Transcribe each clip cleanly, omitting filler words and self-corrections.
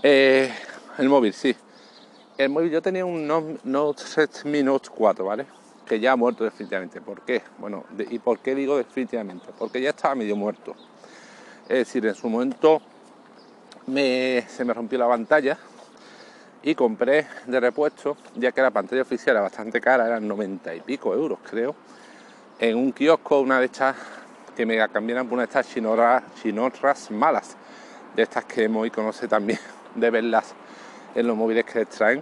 Eh, el móvil, sí. El móvil, yo tenía un Redmi Note 4, ¿vale? Que ya ha muerto definitivamente. ¿Por qué? Bueno, ¿y por qué digo definitivamente? Porque ya estaba medio muerto. Es decir, en su momento se me rompió la pantalla y compré de repuesto, ya que la pantalla oficial era bastante cara, eran 90 y pico euros, creo, en un kiosco, una de estas que me la cambiaran por una de estas chinorras malas, de estas que Moi conoce también, de verlas en los móviles que les traen.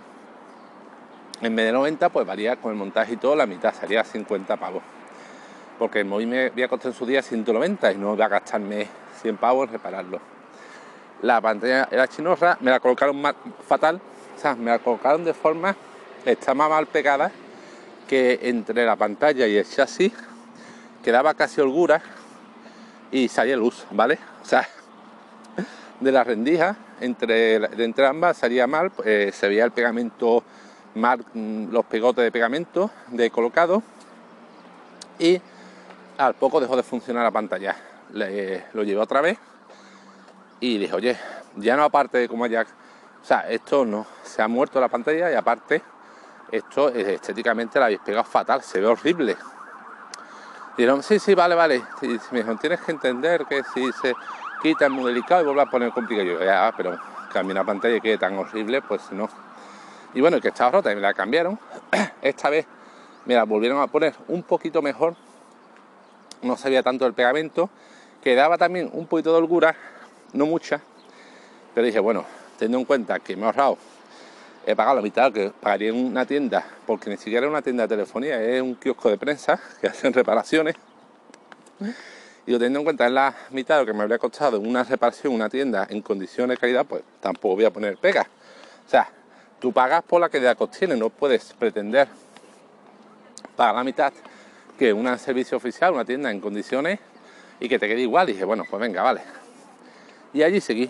En vez de 90, pues varía con el montaje y todo, la mitad, sería 50 pavos. Porque el móvil me había costado en su día 190 y no voy a gastarme 100 pavos en repararlo. La pantalla era chinorra, me la colocaron fatal, o sea, me la colocaron de forma, está más mal pegada, que entre la pantalla y el chasis quedaba casi holgura y salía luz, ¿vale? O sea, de la rendija, entre ambas salía mal, se veía el pegamento mal, los pegotes de pegamento de colocado, y al poco dejó de funcionar la pantalla. Lo llevé otra vez y dije, oye, ya no, aparte de como ya, o sea, esto no, se ha muerto la pantalla y aparte esto estéticamente la habéis pegado fatal, se ve horrible. Y dijeron, sí, vale. Y me dijeron, tienes que entender que si se quita es muy delicado y vuelve a poner complicado. Yo, ya, pero que a mí una pantalla quede tan horrible, pues no. Y bueno, que estaba rota y me la cambiaron. Esta vez me la volvieron a poner un poquito mejor. No se veía tanto el pegamento. Quedaba también un poquito de holgura, no mucha. Pero dije, bueno, teniendo en cuenta que me he ahorrado, he pagado la mitad que pagaría en una tienda, porque ni siquiera es una tienda de telefonía, es un kiosco de prensa que hacen reparaciones. Y teniendo en cuenta es la mitad de lo que me habría costado una reparación, una tienda en condiciones de calidad, pues tampoco voy a poner pega. O sea, tú pagas por la calidad que obtienes, no puedes pretender pagar la mitad que un servicio oficial, una tienda en condiciones, y que te quede igual. Y dije, bueno, pues venga, vale. Y allí seguí.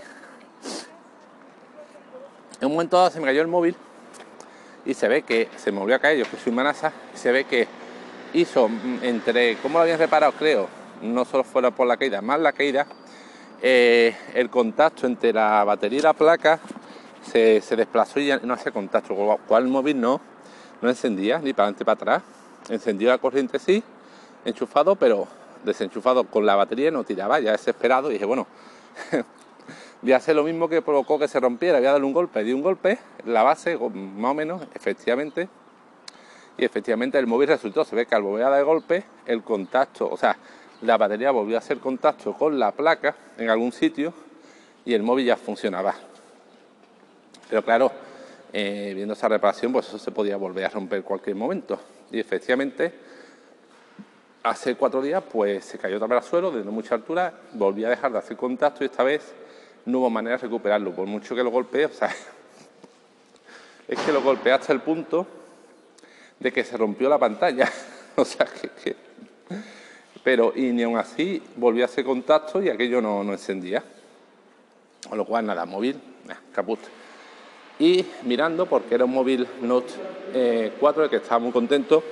En un momento dado se me cayó el móvil y se ve que se me volvió a caer, yo que soy manasa, y se ve que hizo entre, ¿cómo lo habían reparado? Creo, no solo fuera por la caída, más la caída, el contacto entre la batería y la placa se desplazó y ya no hacía contacto, con lo cual el móvil no encendía ni para adelante ni para atrás. Encendió la corriente sí, enchufado, pero desenchufado con la batería no tiraba, ya desesperado, y dije, bueno, voy a hacer lo mismo que provocó que se rompiera, voy a darle un golpe, di un golpe, la base, más o menos, efectivamente, y efectivamente el móvil resultó, se ve que al volver a dar golpe, el contacto, o sea, la batería volvió a hacer contacto con la placa en algún sitio y el móvil ya funcionaba. Pero claro, viendo esa reparación, pues eso se podía volver a romper en cualquier momento. Y efectivamente, hace 4 días, pues se cayó también al suelo, de no mucha altura, volví a dejar de hacer contacto y esta vez no hubo manera de recuperarlo, por mucho que lo golpeé, o sea, es que lo golpeé hasta el punto de que se rompió la pantalla, o sea, pero y ni aun así volví a hacer contacto y aquello no encendía, con lo cual nada, móvil, caput. Y mirando, porque era un móvil Note 4, el que estaba muy contento,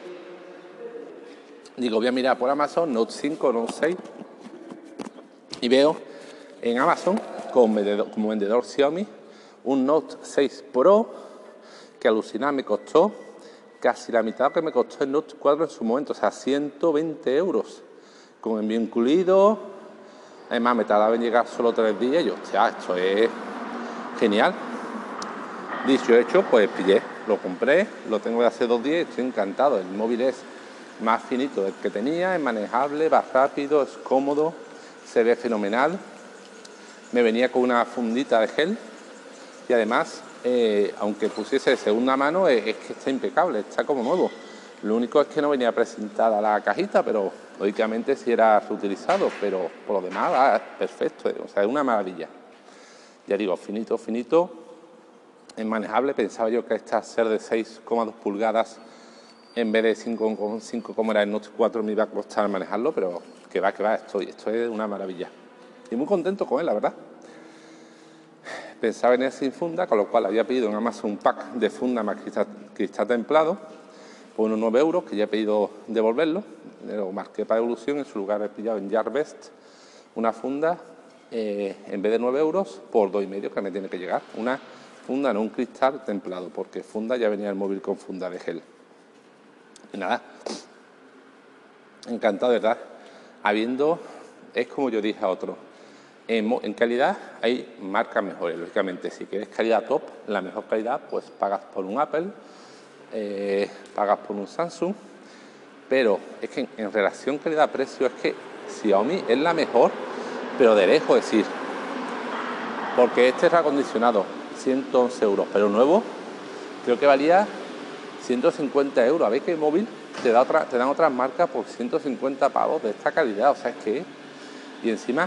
digo, voy a mirar por Amazon, Note 5, Note 6, y veo en Amazon, como vendedor Xiaomi, un Note 6 Pro, que alucinar me costó casi la mitad que me costó el Note 4 en su momento, o sea, 120 euros, con envío incluido. Además, me tardaba en llegar solo 3 días, y yo, hostia, esto es genial. Dicho hecho, pues pillé, lo compré, lo tengo de hace 2 días y estoy encantado. El móvil es más finito del que tenía, es manejable, va rápido, es cómodo, se ve fenomenal. Me venía con una fundita de gel y además, aunque pusiese de segunda mano, es que está impecable, está como nuevo. Lo único es que no venía presentada la cajita, pero lógicamente sí era reutilizado, pero por lo demás va perfecto, o sea, es una maravilla. Ya digo, finito, es manejable. Pensaba yo que esta ser de 6,2 pulgadas en vez de 5,5 como era el Note 4 me iba a costar manejarlo, pero que va, esto es una maravilla. Y muy contento con él, la verdad. Pensaba en él sin funda, con lo cual había pedido en Amazon un pack de funda más cristal templado por unos 9 euros, que ya he pedido devolverlo. Lo marqué para devolución, en su lugar he pillado en Yardbest una funda en vez de 9 euros, por 2,5 que me tiene que llegar. Una funda, no un cristal templado, porque funda ya venía el móvil con funda de gel. Y nada, encantado, de verdad. Es como yo dije a otro, en calidad hay marcas mejores, lógicamente. Si quieres calidad top, la mejor calidad, pues pagas por un Apple, pagas por un Samsung, pero es que en relación calidad-precio es que Xiaomi es la mejor, pero de lejos, es decir, porque este es reacondicionado, 111 euros, pero nuevo creo que valía 150 euros. A ver que el móvil te dan otras marcas por 150 pavos de esta calidad, o sea, es que... Y encima,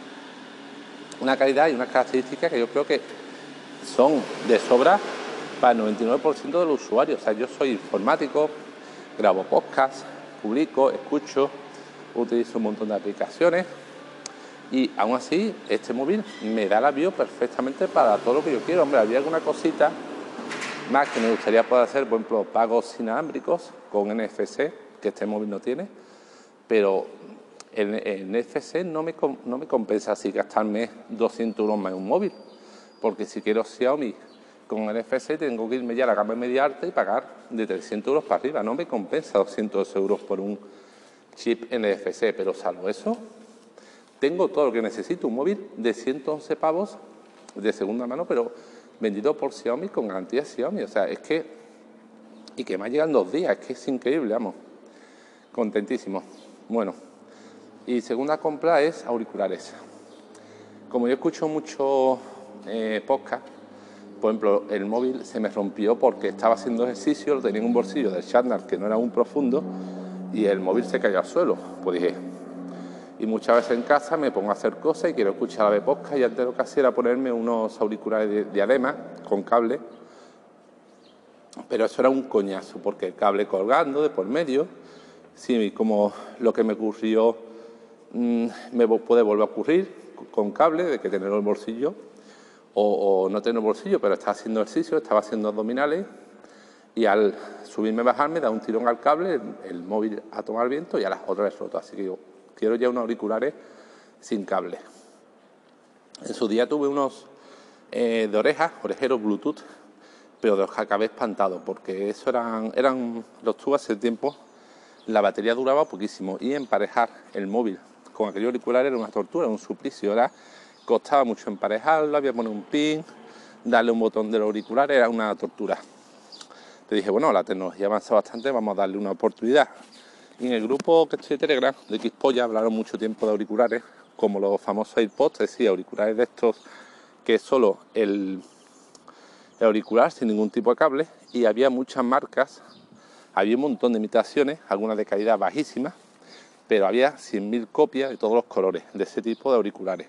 una calidad y unas características que yo creo que son de sobra para el 99% de los usuarios. O sea, yo soy informático, grabo podcast, publico, escucho, utilizo un montón de aplicaciones y aún así este móvil me da la bio perfectamente para todo lo que yo quiero. Hombre, había alguna cosita más que me gustaría poder hacer, por ejemplo, pagos inalámbricos con NFC, que este móvil no tiene, pero el NFC no me compensa así gastarme 200 euros más en un móvil, porque si quiero Xiaomi con NFC tengo que irme ya a la gama media alta y pagar de 300 euros para arriba. No me compensa 200 euros por un chip NFC, pero salvo eso, tengo todo lo que necesito. Un móvil de 111 pavos de segunda mano, pero vendido por Xiaomi con garantía Xiaomi. O sea, es que... Y que me llegan 2 días, es que es increíble, vamos. Contentísimo. Bueno, y segunda compra es auriculares. Como yo escucho mucho podcast, por ejemplo, el móvil se me rompió porque estaba haciendo ejercicio, lo tenía en un bolsillo del chándal que no era muy profundo y el móvil se cayó al suelo. Pues dije, y muchas veces en casa me pongo a hacer cosas y quiero escuchar a la podcast y antes lo que hacía era ponerme unos auriculares de diadema con cable, pero eso era un coñazo porque el cable colgando de por medio, sí, como lo que me ocurrió me puede volver a ocurrir con cable, de que tenerlo en el bolsillo o no tener el bolsillo, pero estaba haciendo ejercicio, estaba haciendo abdominales y al subirme y bajarme da un tirón al cable, el móvil a tomar viento y a las otras vez roto. Así que yo quiero ya unos auriculares sin cable. En su día tuve unos de orejeros Bluetooth, pero de los que acabé espantado, porque eso los tuve hace tiempo, la batería duraba poquísimo y emparejar el móvil con aquellos auriculares era una tortura, un suplicio, costaba mucho emparejarlo, había que poner un pin, darle un botón del auricular, era una tortura. Te dije, bueno, la tecnología avanza bastante, vamos a darle una oportunidad. Y en el grupo que estoy de Telegram, de Xpolla, hablaron mucho tiempo de auriculares, como los famosos AirPods, es decir, auriculares de estos que es solo el auricular sin ningún tipo de cable, y había muchas marcas, había un montón de imitaciones, algunas de calidad bajísima, pero había 100.000 copias de todos los colores de ese tipo de auriculares.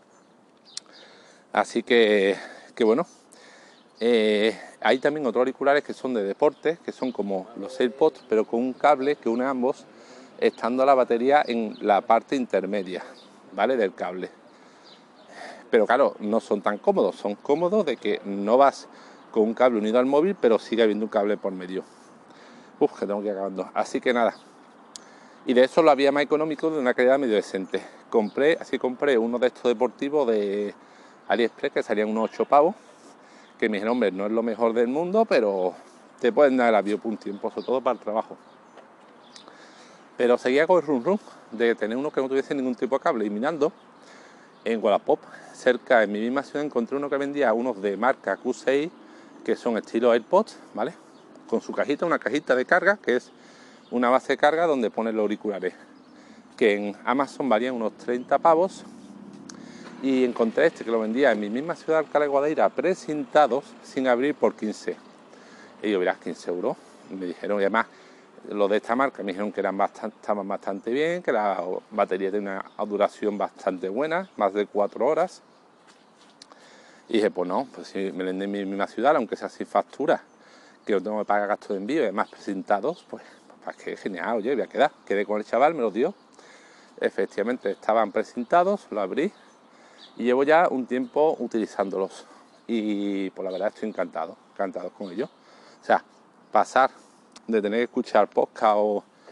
Así que bueno, hay también otros auriculares que son de deporte, que son como los AirPods, pero con un cable que une ambos, estando la batería en la parte intermedia, ¿vale?, del cable. Pero claro, no son tan cómodos, son cómodos de que no vas con un cable unido al móvil, pero sigue habiendo un cable por medio. Que tengo que ir acabando. Así que nada. Y de eso lo había más económico, de una calidad medio decente. Compré uno de estos deportivos de AliExpress que salían unos 8 pavos, que me dijeron, hombre, no es lo mejor del mundo, pero te pueden dar el avión por un tiempo, sobre todo para el trabajo. Pero seguía con el rum de tener uno que no tuviese ningún tipo de cable. Y mirando en Wallapop, cerca en mi misma ciudad, encontré uno que vendía unos de marca Q6, que son estilo AirPods, ¿vale?, con su cajita, una cajita de carga, que es una base de carga donde ponen los auriculares, que en Amazon valían unos 30 pavos, y encontré este que lo vendía en mi misma ciudad, Alcalá de Guadaira, precintados, sin abrir, por 15. Y yo, verás, 15 euros. Y me dijeron, y además, los de esta marca me dijeron que estaban bastante bien, que la batería tenía una duración bastante buena, más de 4 horas. Y dije, pues no, pues si me venden en mi misma ciudad, aunque sea sin factura, que no tengo que pagar gastos de envío y además presentados, pues que genial, oye, voy a quedar. Quedé con el chaval, me los dio. Efectivamente, estaban presentados, los abrí y llevo ya un tiempo utilizándolos. Y pues la verdad estoy encantado con ellos. O sea, pasar de tener que escuchar podcast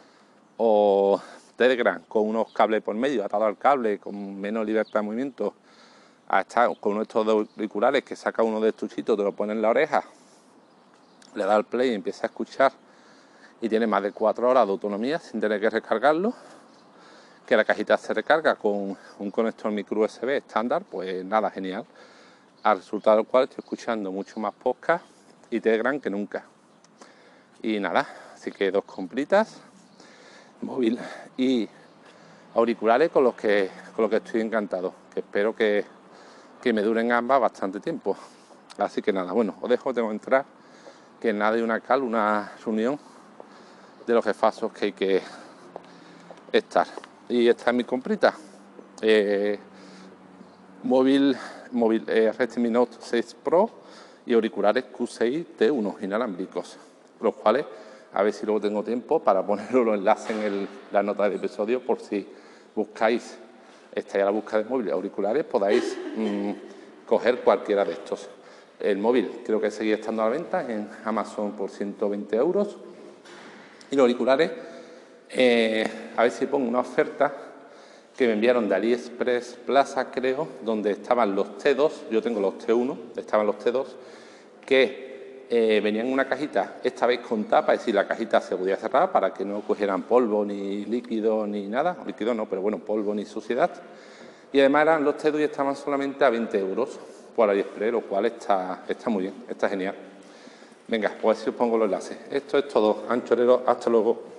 o Telegram con unos cables por medio, atado al cable, con menos libertad de movimiento, a estar con uno de estos auriculares que saca uno de estuchitos, te lo pone en la oreja, le da al play y empieza a escuchar y tiene más de 4 horas de autonomía sin tener que recargarlo, que la cajita se recarga con un conector micro USB estándar, pues nada, genial. Al resultado del cual estoy escuchando mucho más podcast y Telegram que nunca. Y nada, así que 2 compritas, móvil y auriculares con los que estoy encantado, que espero que me duren ambas bastante tiempo. Así que nada, bueno, os dejo, tengo que entrar, que nada de una reunión de los jefazos que hay que estar. Y esta es mi comprita. Móvil Redmi Note 6 Pro y auriculares Q6 T1 inalámbricos, los cuales a ver si luego tengo tiempo para ponerlo los enlaces en la nota del episodio, por si buscáis, estáis a la búsqueda de móviles auriculares, podáis coger cualquiera de estos. El móvil creo que sigue estando a la venta en Amazon por 120 euros y los auriculares, a ver si pongo una oferta que me enviaron de AliExpress Plaza, creo, donde estaban los T2, yo tengo los T1, estaban los T2, que venían en una cajita, esta vez con tapa, es decir, la cajita se podía cerrar para que no cogieran polvo, ni líquido, ni nada, líquido no, pero bueno, polvo ni suciedad, y además eran los T2 y estaban solamente a 20 euros por AliExpress, lo cual está muy bien, está genial. Venga, pues si os pongo los enlaces. Esto es todo, anchorero, hasta luego.